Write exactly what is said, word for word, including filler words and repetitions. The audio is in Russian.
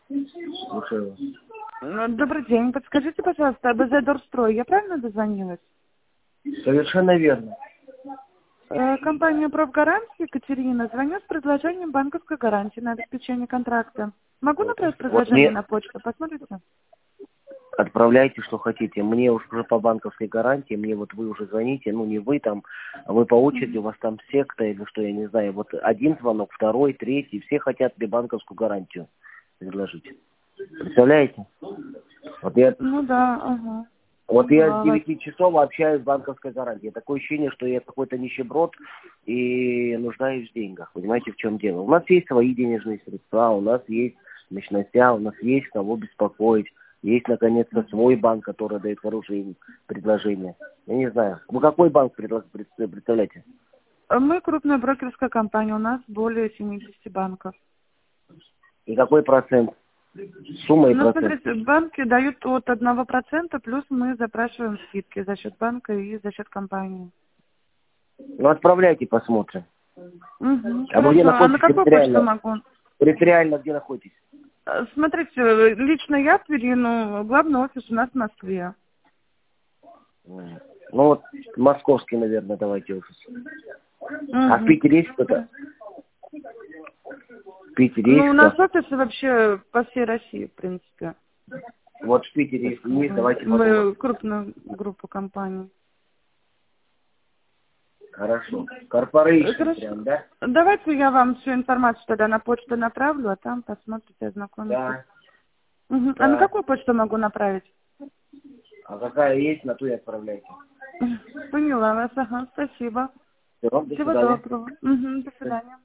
Слушаю. Э, Добрый день. Подскажите, пожалуйста, об Дорстрой. Я правильно дозвонилась? Совершенно верно. Э, Компания «Профгарант» Екатерина. Звоню с предложением банковской гарантии на обеспечение контракта. Могу направить Вот предложение мне на почту? Посмотрите. отправляйте, что хотите. Мне уж уже по банковской гарантии, мне вот вы уже звоните, ну не вы там, а вы по очереди, у вас там секта или что, я не знаю. Вот один звонок, второй, третий, все хотят мне банковскую гарантию предложить. Представляете? Вот я, Ну да, ага. вот я Поняла с вас. девяти часов общаюсь с банковской гарантией. Такое ощущение, что я какой-то нищеброд и нуждаюсь в деньгах. Понимаете, в чем дело? У нас есть свои денежные средства, у нас есть мощностя, у нас есть кого беспокоить. Есть, наконец-то, свой банк, который дает хорошие предложения. Я не знаю. Вы какой банк предла- пред- представляете? Мы крупная брокерская компания. У нас более семидесяти банков. И какой процент? Сумма и Ну, процент. смотрите, банки дают от одного процента, плюс мы запрашиваем скидки за счет банка и за счет компании. Ну, отправляйте, посмотрим. Угу, А вы где хорошо. А на находитесь какую почту территориально? могу? Территориально где находитесь? Э, Смотрите, лично я в Твери, но главный офис у нас в Москве. М. Ну, вот московский, наверное, давайте офис. А в Угу. Питере есть кто-то? В Питере Ну, есть у нас кто? офисы вообще по всей России, в принципе. Вот в Питере, если есть, давайте подумаем. Мы крупная группа компаний. Хорошо. Э, Корпорейшн Хорошо. прям, да? Давайте я вам всю информацию тогда на почту направлю, а там посмотрите, ознакомитесь. Да, Мгм. А на да. какую почту могу направить? А какая есть, на ту и отправляйте. Поняла вас, ага, спасибо. Все, до Всего свидания. доброго. Мгм, до свидания.